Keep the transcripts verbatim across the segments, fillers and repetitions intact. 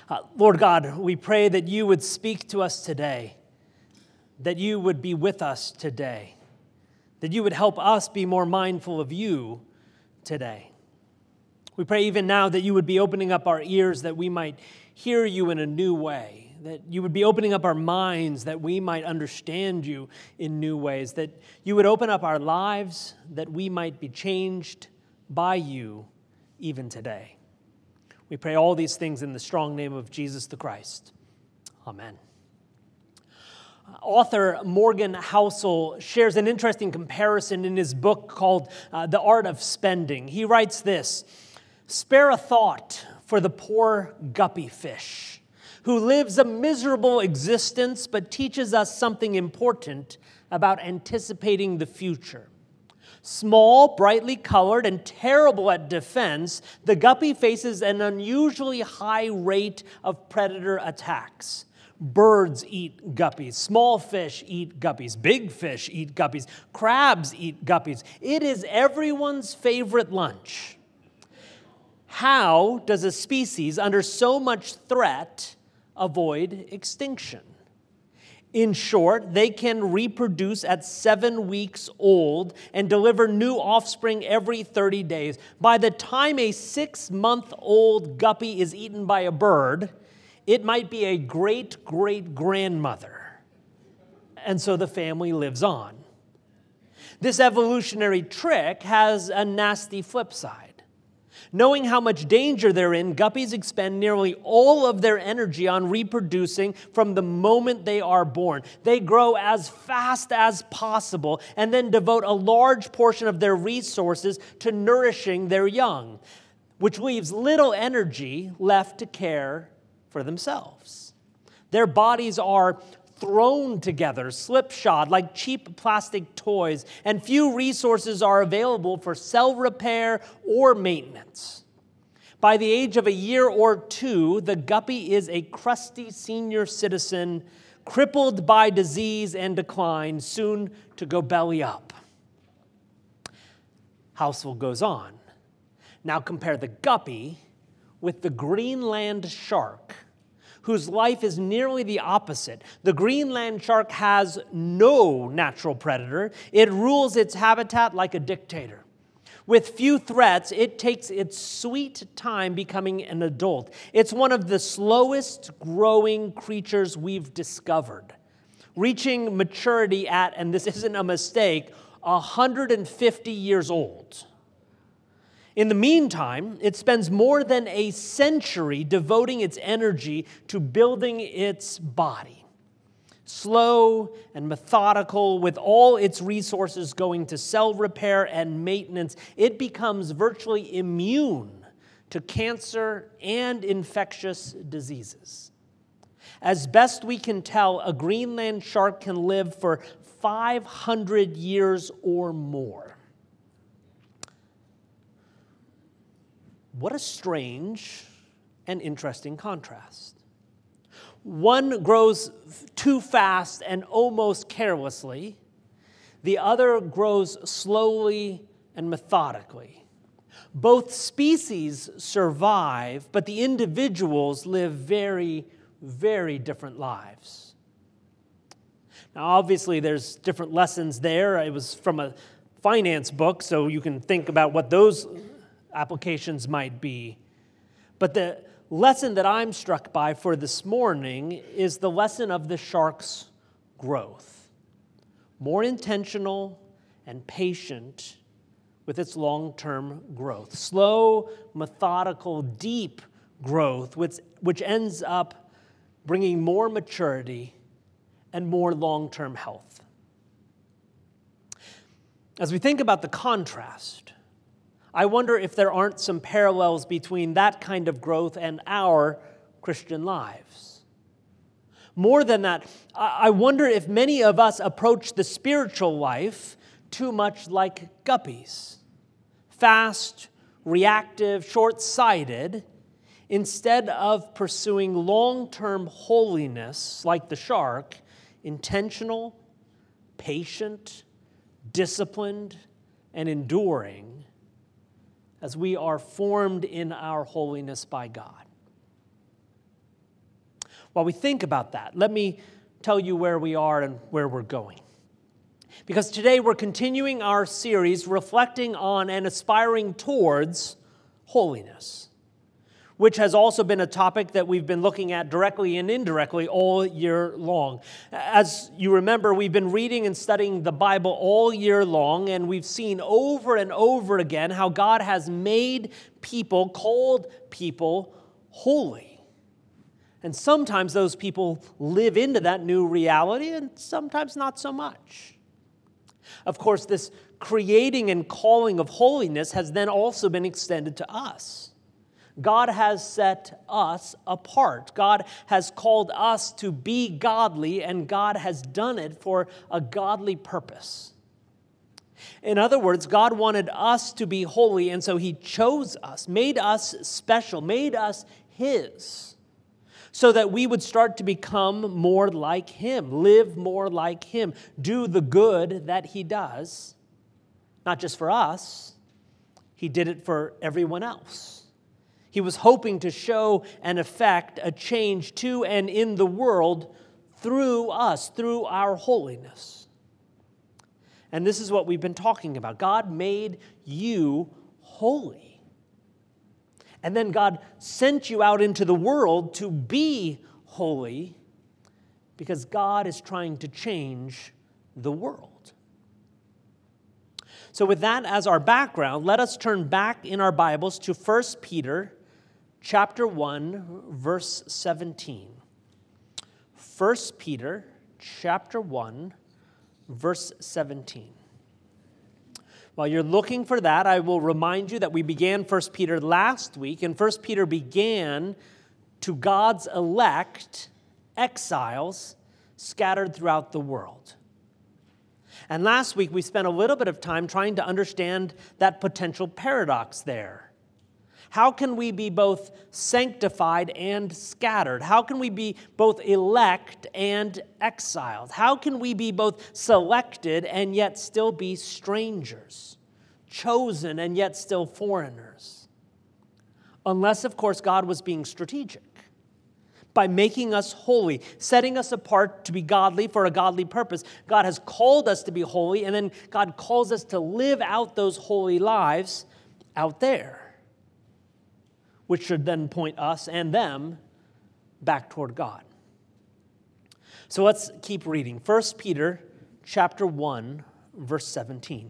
Uh, Lord God, we pray that you would speak to us today, that you would be with us today, that you would help us be more mindful of you today. We pray even now that you would be opening up our ears that we might hear you in a new way, that you would be opening up our minds that we might understand you in new ways, that you would open up our lives that we might be changed by you even today. We pray all these things in the strong name of Jesus the Christ. Amen. Author Morgan Housel shares an interesting comparison in his book called uh, The Art of Spending. He writes this: "Spare a thought for the poor guppy fish, who lives a miserable existence but teaches us something important about anticipating the future. Small, brightly colored, and terrible at defense, the guppy faces an unusually high rate of predator attacks. Birds eat guppies, small fish eat guppies, big fish eat guppies, crabs eat guppies. It is everyone's favorite lunch. How does a species under so much threat avoid extinction? In short, they can reproduce at seven weeks old and deliver new offspring every thirty days. By the time a six-month-old guppy is eaten by a bird, it might be a great-great-grandmother. And so the family lives on. This evolutionary trick has a nasty flip side. Knowing how much danger they're in, guppies expend nearly all of their energy on reproducing from the moment they are born. They grow as fast as possible and then devote a large portion of their resources to nourishing their young, which leaves little energy left to care for themselves. Their bodies are thrown together, slipshod, like cheap plastic toys, and few resources are available for cell repair or maintenance. By the age of a year or two, the guppy is a crusty senior citizen, crippled by disease and decline, soon to go belly up." Housel goes on. Now compare the guppy with the Greenland shark, whose life is nearly the opposite. The Greenland shark has no natural predator. It rules its habitat like a dictator. With few threats, it takes its sweet time becoming an adult. It's one of the slowest growing creatures we've discovered, reaching maturity at, and this isn't a mistake, one hundred fifty years old. In the meantime, it spends more than a century devoting its energy to building its body. Slow and methodical, with all its resources going to cell repair and maintenance, it becomes virtually immune to cancer and infectious diseases. As best we can tell, a Greenland shark can live for five hundred years or more. What a strange and interesting contrast. One grows too fast and almost carelessly. The other grows slowly and methodically. Both species survive, but the individuals live very, very different lives. Now, obviously, there's different lessons there. It was from a finance book, so you can think about what those applications might be. But the lesson that I'm struck by for this morning is the lesson of the shark's growth. More intentional and patient with its long-term growth. Slow, methodical, deep growth, which, which ends up bringing more maturity and more long-term health. As we think about the contrast, I wonder if there aren't some parallels between that kind of growth and our Christian lives. More than that, I wonder if many of us approach the spiritual life too much like guppies. Fast, reactive, short-sighted, instead of pursuing long-term holiness like the shark, intentional, patient, disciplined, and enduring, as we are formed in our holiness by God. While we think about that, let me tell you where we are and where we're going. Because today we're continuing our series reflecting on and aspiring towards holiness, which has also been a topic that we've been looking at directly and indirectly all year long. As you remember, we've been reading and studying the Bible all year long, and we've seen over and over again how God has made people, called people, holy. And sometimes those people live into that new reality, and sometimes not so much. Of course, this creating and calling of holiness has then also been extended to us. God has set us apart. God has called us to be godly, and God has done it for a godly purpose. In other words, God wanted us to be holy, and so He chose us, made us special, made us His, so that we would start to become more like Him, live more like Him, do the good that He does, not just for us. He did it for everyone else. He was hoping to show and effect a change to and in the world through us, through our holiness. And this is what we've been talking about. God made you holy. And then God sent you out into the world to be holy because God is trying to change the world. So with that as our background, let us turn back in our Bibles to First Peter chapter one, verse seventeen. First Peter chapter one, verse seventeen. While you're looking for that, I will remind you that we began First Peter last week, and First Peter began to God's elect exiles scattered throughout the world. And last week, we spent a little bit of time trying to understand that potential paradox there. How can we be both sanctified and scattered? How can we be both elect and exiled? How can we be both selected and yet still be strangers, chosen and yet still foreigners? Unless, of course, God was being strategic by making us holy, setting us apart to be godly for a godly purpose. God has called us to be holy, and then God calls us to live out those holy lives out there, which should then point us and them back toward God. So let's keep reading. First Peter chapter one, verse seventeen.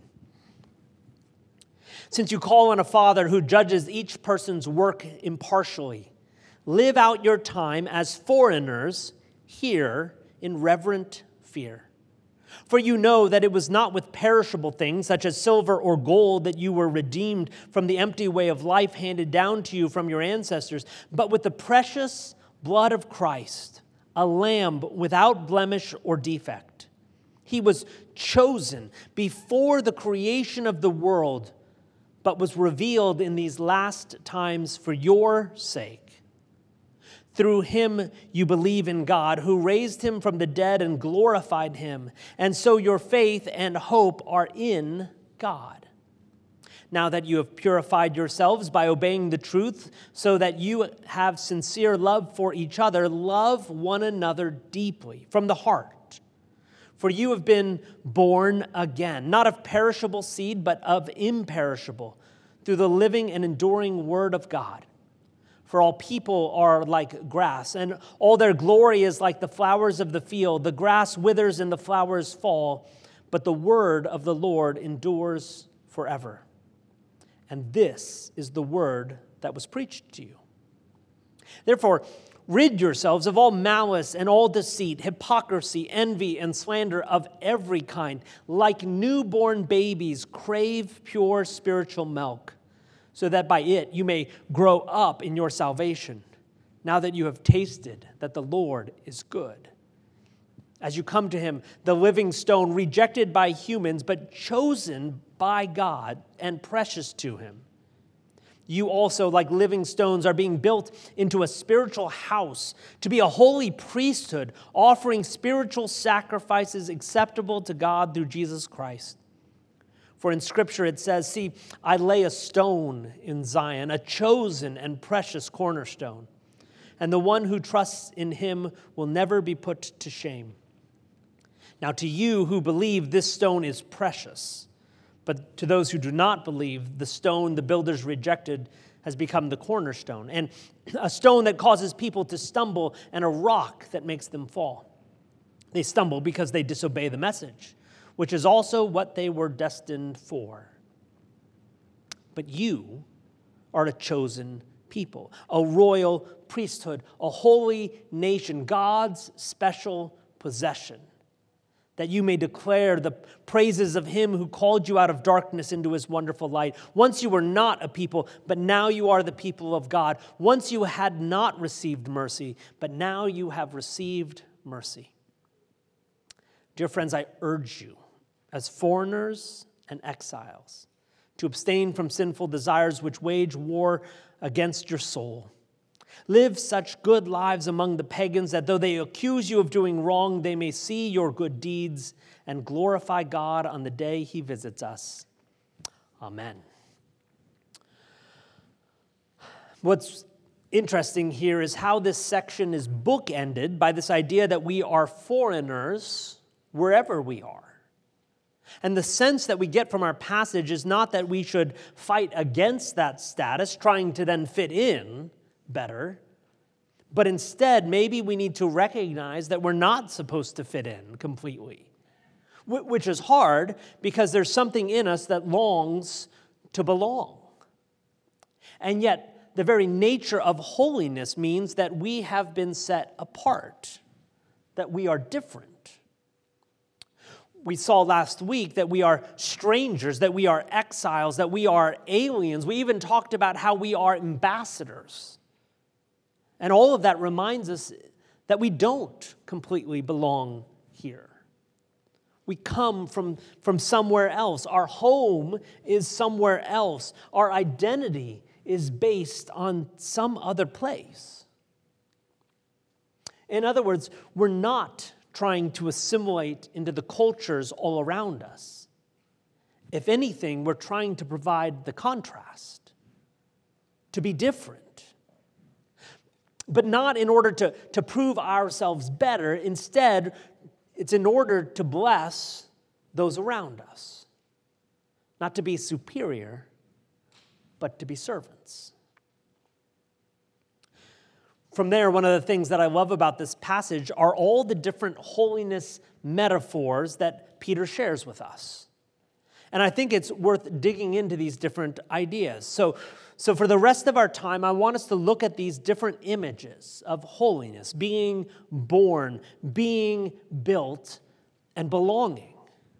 Since you call on a Father who judges each person's work impartially, live out your time as foreigners here in reverent fear. For you know that it was not with perishable things, such as silver or gold, that you were redeemed from the empty way of life handed down to you from your ancestors, but with the precious blood of Christ, a lamb without blemish or defect. He was chosen before the creation of the world, but was revealed in these last times for your sake. Through him you believe in God, who raised him from the dead and glorified him. And so your faith and hope are in God. Now that you have purified yourselves by obeying the truth, so that you have sincere love for each other, love one another deeply from the heart. For you have been born again, not of perishable seed, but of imperishable, through the living and enduring word of God. For all people are like grass, and all their glory is like the flowers of the field. The grass withers and the flowers fall, but the word of the Lord endures forever. And this is the word that was preached to you. Therefore, rid yourselves of all malice and all deceit, hypocrisy, envy, and slander of every kind. Like newborn babies, crave pure spiritual milk, so that by it you may grow up in your salvation, now that you have tasted that the Lord is good. As you come to him, the living stone, rejected by humans, but chosen by God and precious to him. You also, like living stones, are being built into a spiritual house to be a holy priesthood, offering spiritual sacrifices acceptable to God through Jesus Christ. For in Scripture it says, see, I lay a stone in Zion, a chosen and precious cornerstone. and the one who trusts in him will never be put to shame. Now to you who believe, this stone is precious, but to those who do not believe, the stone the builders rejected has become the cornerstone, and a stone that causes people to stumble, and a rock that makes them fall. They stumble because they disobey the message, which is also what they were destined for. But you are a chosen people, a royal priesthood, a holy nation, God's special possession, that you may declare the praises of him who called you out of darkness into his wonderful light. Once you were not a people, but now you are the people of God. Once you had not received mercy, but now you have received mercy. Dear friends, I urge you, as foreigners and exiles, to abstain from sinful desires which wage war against your soul. Live such good lives among the pagans that though they accuse you of doing wrong, they may see your good deeds and glorify God on the day he visits us. Amen. What's interesting here is how this section is bookended by this idea that we are foreigners wherever we are. And the sense that we get from our passage is not that we should fight against that status, trying to then fit in better, but instead maybe we need to recognize that we're not supposed to fit in completely, which is hard because there's something in us that longs to belong. And yet the very nature of holiness means that we have been set apart, that we are different. We saw last week that we are strangers, that we are exiles, that we are aliens. We even talked about how we are ambassadors. And all of that reminds us that we don't completely belong here. We come from, from somewhere else. Our home is somewhere else. Our identity is based on some other place. In other words, we're not trying to assimilate into the cultures all around us. If anything, we're trying to provide the contrast, to be different. But not in order to, to prove ourselves better. Instead, it's in order to bless those around us. Not to be superior, but to be servants. From there, one of the things that I love about this passage are all the different holiness metaphors that Peter shares with us. And I think it's worth digging into these different ideas. So, so for the rest of our time, I want us to look at these different images of holiness, being born, being built, and belonging.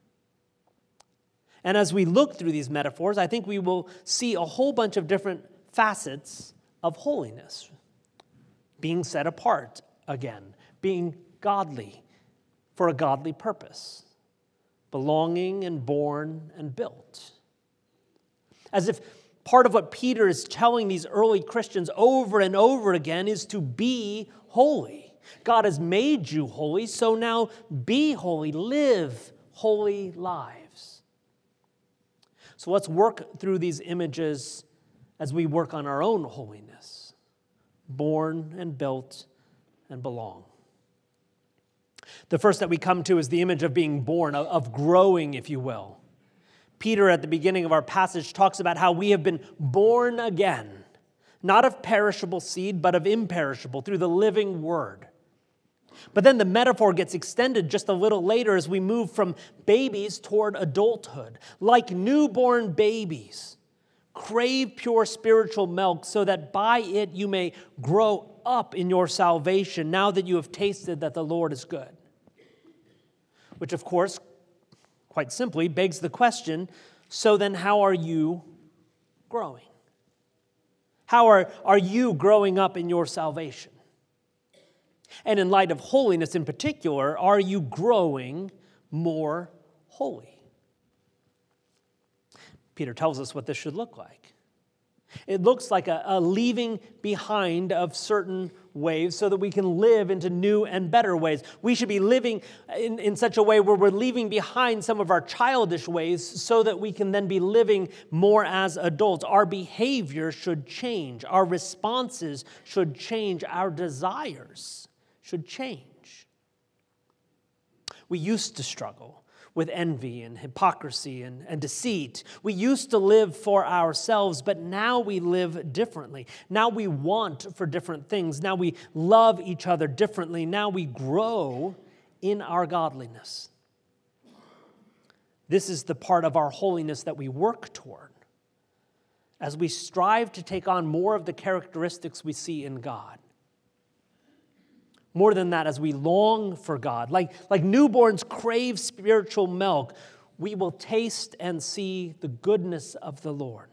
And as we look through these metaphors, I think we will see a whole bunch of different facets of holiness. Being set apart again, being godly for a godly purpose, belonging and born and built. As if part of what Peter is telling these early Christians over and over again is to be holy. God has made you holy, so now be holy, live holy lives. So let's work through these images as we work on our own holiness. Born and built and belong. The first that we come to is the image of being born, of growing, if you will. Peter, at the beginning of our passage, talks about how we have been born again, not of perishable seed, but of imperishable, through the living word. But then the metaphor gets extended just a little later as we move from babies toward adulthood. Like newborn babies, crave pure spiritual milk so that by it you may grow up in your salvation now that you have tasted that the Lord is good. Which, of course, quite simply begs the question, so then how are you growing? How are, are you growing up in your salvation? And in light of holiness in particular, are you growing more holy? Peter tells us what this should look like. It looks like a, a leaving behind of certain ways so that we can live into new and better ways. We should be living in, in such a way where we're leaving behind some of our childish ways so that we can then be living more as adults. Our behavior should change. Our responses should change. Our desires should change. We used to struggle with envy and hypocrisy and, and deceit. We used to live for ourselves, but now we live differently. Now we want for different things. Now we love each other differently. Now we grow in our godliness. This is the part of our holiness that we work toward as we strive to take on more of the characteristics we see in God. More than that, as we long for God, like, like newborns crave spiritual milk, we will taste and see the goodness of the Lord.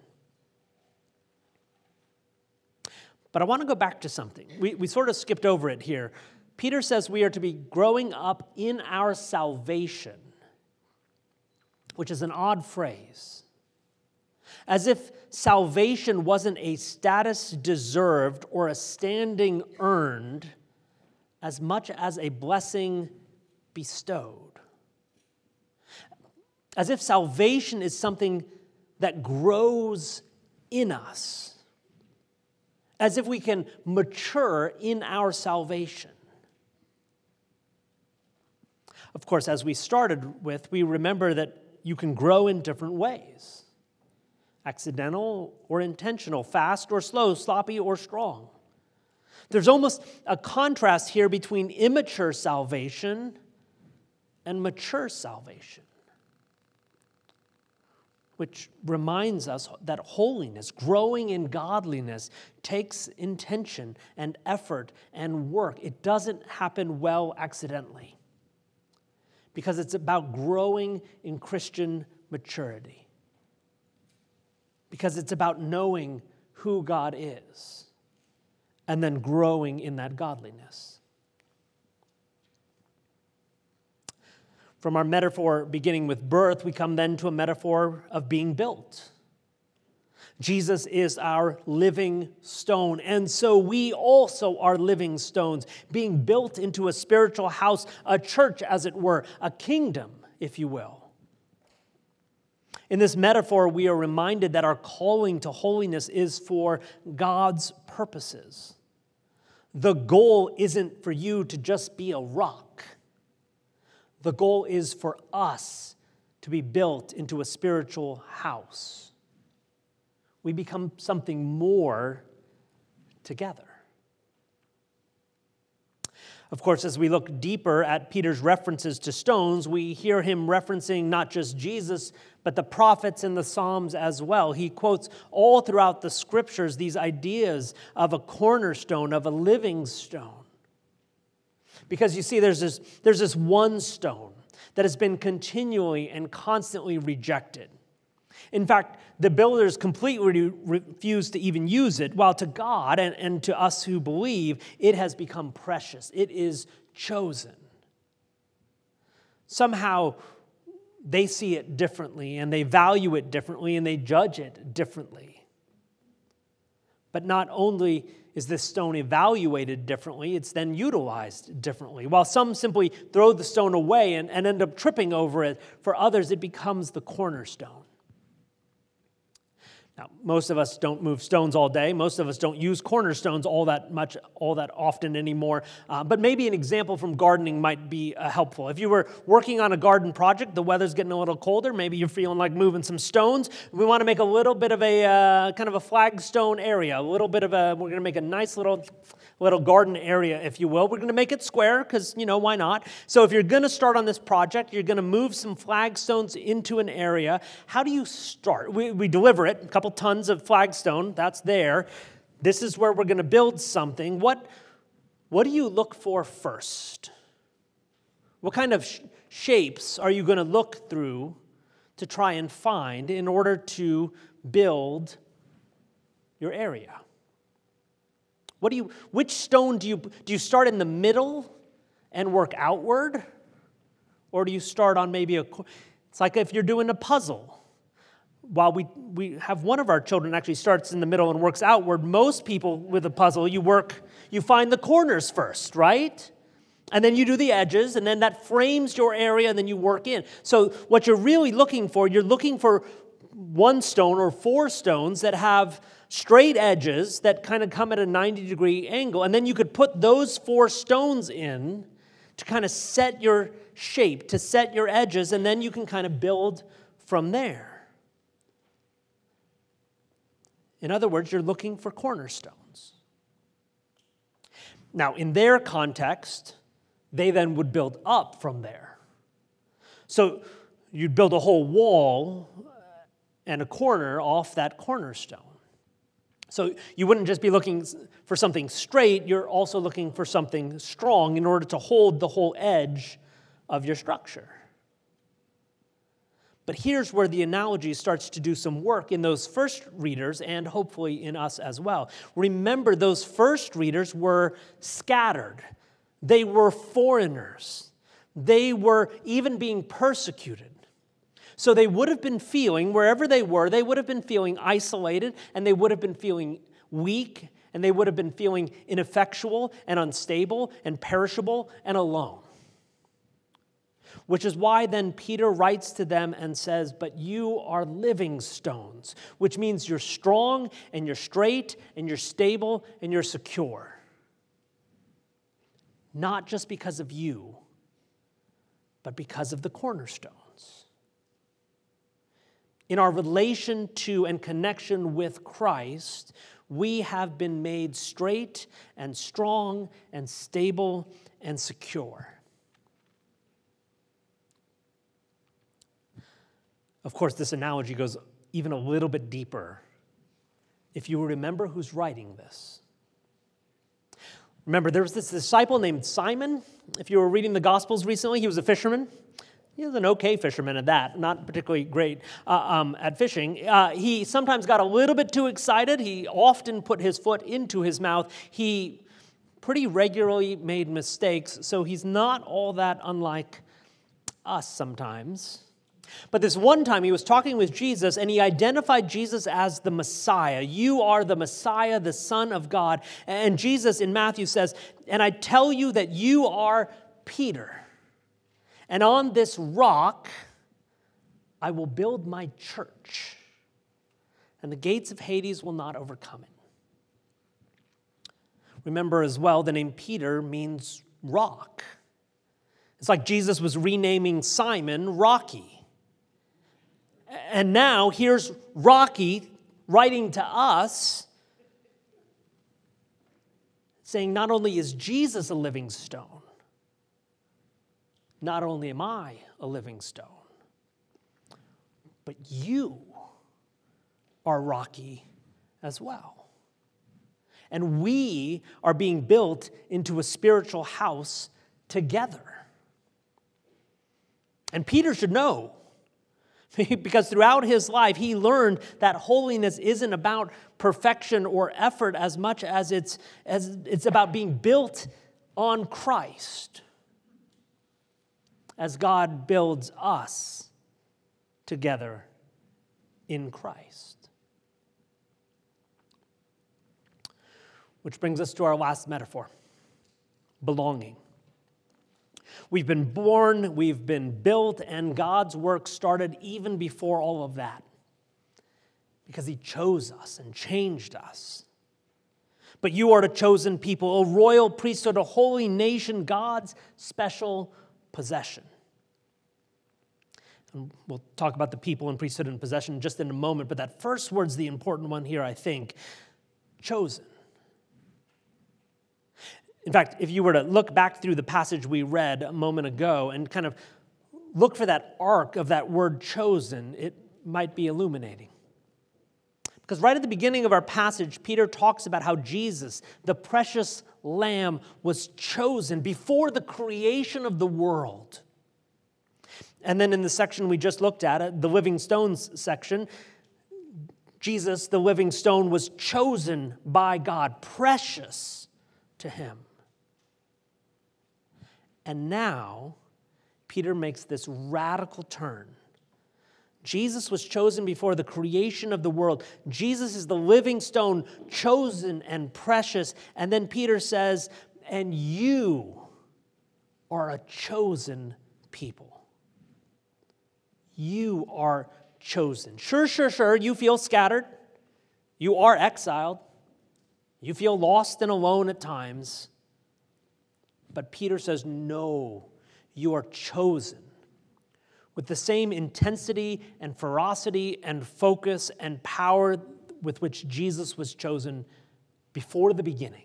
But I want to go back to something. We, we sort of skipped over it here. Peter says we are to be growing up in our salvation, which is an odd phrase. As if salvation wasn't a status deserved or a standing earned, as much as a blessing bestowed. As if salvation is something that grows in us. As if we can mature in our salvation. Of course, as we started with, we remember that you can grow in different ways. Accidental or intentional, fast or slow, sloppy or strong. There's almost a contrast here between immature salvation and mature salvation, which reminds us that holiness, growing in godliness, takes intention and effort and work. It doesn't happen well accidentally because it's about growing in Christian maturity, because it's about knowing who God is and then growing in that godliness. From our metaphor beginning with birth, we come then to a metaphor of being built. Jesus is our living stone, and so we also are living stones, being built into a spiritual house, a church, as it were, a kingdom, if you will. In this metaphor, we are reminded that our calling to holiness is for God's purposes. The goal isn't for you to just be a rock. The goal is for us to be built into a spiritual house. We become something more together. Of course, as we look deeper at Peter's references to stones, we hear him referencing not just Jesus, but the prophets and the Psalms as well. He quotes all throughout the scriptures these ideas of a cornerstone, of a living stone. Because you see, there's this, there's this one stone that has been continually and constantly rejected. In fact, the builders completely refuse to even use it, while to God and, and to us who believe, it has become precious. It is chosen. Somehow, they see it differently, and they value it differently, and they judge it differently. But not only is this stone evaluated differently, it's then utilized differently. While some simply throw the stone away and, and end up tripping over it, for others it becomes the cornerstone. Now, most of us don't move stones all day. Most of us don't use cornerstones all that much, all that often anymore. Uh, but maybe an example from gardening might be uh, helpful. If you were working on a garden project, the weather's getting a little colder, maybe you're feeling like moving some stones. We want to make a little bit of a uh, kind of a flagstone area, a little bit of a, we're going to make a nice little little garden area, if you will. We're going to make it square because, you know, why not? So if you're going to start on this project, you're going to move some flagstones into an area. How do you start? We, we deliver it, a couple tons of flagstone, that's there. This is where we're going to build something. What, what do you look for first? What kind of sh- shapes are you going to look through to try and find in order to build your area? What do you, which stone do you, do you start in the middle and work outward? Or do you start on maybe a, it's like if you're doing a puzzle. while we, we have one of our children actually starts in the middle and works outward, most people with a puzzle, you work, you find the corners first, right? And then you do the edges, and then that frames your area, and then you work in. So what you're really looking for, you're looking for one stone or four stones that have straight edges that kind of come at a ninety degree angle, and then you could put those four stones in to kind of set your shape, to set your edges, and then you can kind of build from there. In other words, you're looking for cornerstones. Now, in their context, they then would build up from there. So you'd build a whole wall and a corner off that cornerstone. So you wouldn't just be looking for something straight, you're also looking for something strong in order to hold the whole edge of your structure. But here's where the analogy starts to do some work in those first readers and hopefully in us as well. Remember, those first readers were scattered. They were foreigners. They were even being persecuted. So they would have been feeling, wherever they were, they would have been feeling isolated, and they would have been feeling weak, and they would have been feeling ineffectual and unstable and perishable and alone. Which is why then Peter writes to them and says, but you are living stones, which means you're strong and you're straight and you're stable and you're secure. Not just because of you, but because of the cornerstones. In our relation to and connection with Christ, we have been made straight and strong and stable and secure. Of course, this analogy goes even a little bit deeper. If you remember who's writing this. Remember, there was this disciple named Simon. If you were reading the Gospels recently, he was a fisherman. He was an okay fisherman at that, not particularly great uh, um, at fishing. Uh, he sometimes got a little bit too excited. He often put his foot into his mouth. He pretty regularly made mistakes, so he's not all that unlike us sometimes. But this one time he was talking with Jesus, and he identified Jesus as the Messiah. You are the Messiah, the Son of God. And Jesus in Matthew says, and I tell you that you are Peter. And on this rock, I will build my church, and the gates of Hades will not overcome it. Remember as well, the name Peter means rock. It's like Jesus was renaming Simon Rocky. And now here's Rocky writing to us, saying not only is Jesus a living stone, not only am I a living stone, but you are rocky as well. And we are being built into a spiritual house together. And Peter should know, because throughout his life he learned that holiness isn't about perfection or effort as much as it's, as it's about being built on Christ. As God builds us together in Christ. Which brings us to our last metaphor, belonging. We've been born, we've been built, and God's work started even before all of that. Because he chose us and changed us. But you are a chosen people, a royal priesthood, a holy nation, God's special possession. And we'll talk about the people and priesthood and possession just in a moment, but that first word's the important one here, I think. Chosen. In fact, if you were to look back through the passage we read a moment ago and kind of look for that arc of that word chosen, it might be illuminating. Because right at the beginning of our passage, Peter talks about how Jesus, the precious Lamb, was chosen before the creation of the world. And then in the section we just looked at, the living stones section, Jesus, the living stone, was chosen by God, precious to him. And now, Peter makes this radical turn Jesus was chosen before the creation of the world. Jesus is the living stone, chosen and precious. And then Peter says, and you are a chosen people. You are chosen. Sure, sure, sure, you feel scattered. You are exiled. You feel lost and alone at times. But Peter says, no, you are chosen. With the same intensity and ferocity and focus and power with which Jesus was chosen before the beginning.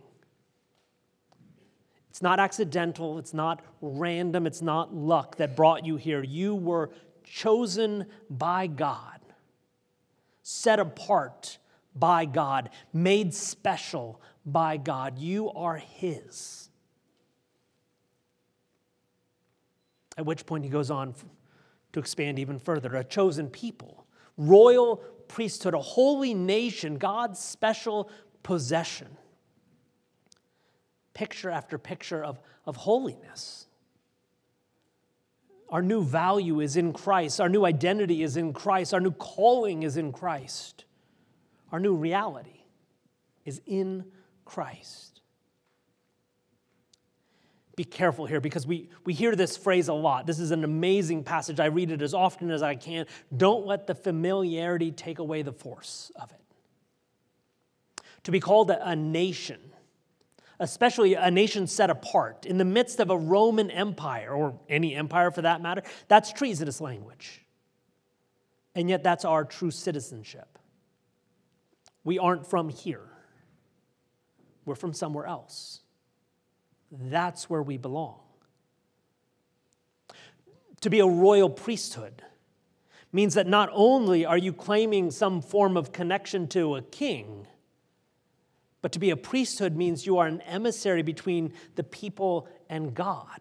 It's not accidental, it's not random, it's not luck that brought you here. You were chosen by God, set apart by God, made special by God. You are His. At which point he goes on to expand even further. A chosen people, royal priesthood, a holy nation, God's special possession. Picture after picture of, of holiness. Our new value is in Christ. Our new identity is in Christ. Our new calling is in Christ. Our new reality is in Christ. Be careful here because we, we hear this phrase a lot. This is an amazing passage. I read it as often as I can. Don't let the familiarity take away the force of it. To be called a, a nation, especially a nation set apart in the midst of a Roman Empire, or any empire for that matter, that's treasonous language. And yet that's our true citizenship. We aren't from here. We're from somewhere else. That's where we belong. To be a royal priesthood means that not only are you claiming some form of connection to a king, but to be a priesthood means you are an emissary between the people and God.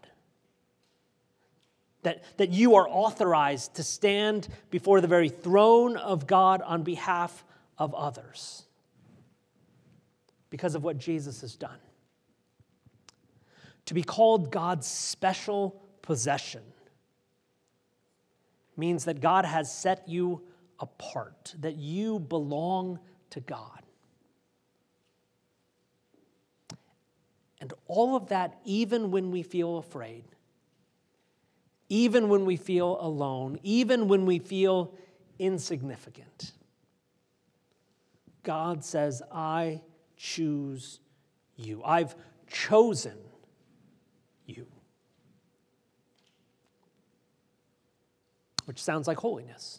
That, that you are authorized to stand before the very throne of God on behalf of others because of what Jesus has done. To be called God's special possession means that God has set you apart, that you belong to God. And all of that, even when we feel afraid, even when we feel alone, even when we feel insignificant. God says, I choose you. I've chosen you. Which sounds like holiness.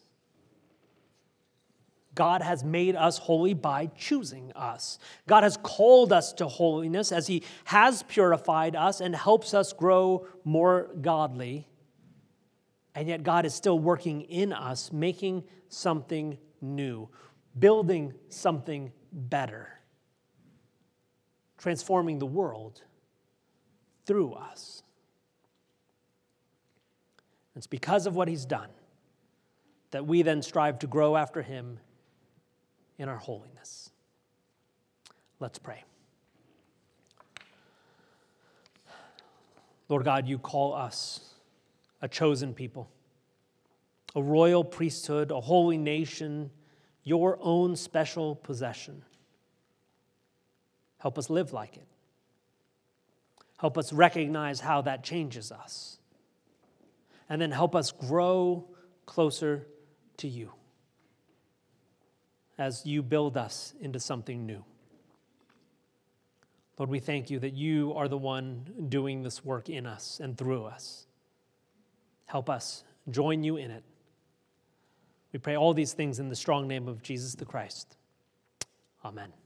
God has made us holy by choosing us. God has called us to holiness as He has purified us and helps us grow more godly. And yet God is still working in us, making something new, building something better, transforming the world through us. It's because of what He's done that we then strive to grow after Him in our holiness. Let's pray. Lord God, you call us a chosen people, a royal priesthood, a holy nation, your own special possession. Help us live like it. Help us recognize how that changes us. And then help us grow closer to you as you build us into something new. Lord, we thank you that you are the one doing this work in us and through us. Help us join you in it. We pray all these things in the strong name of Jesus the Christ. Amen.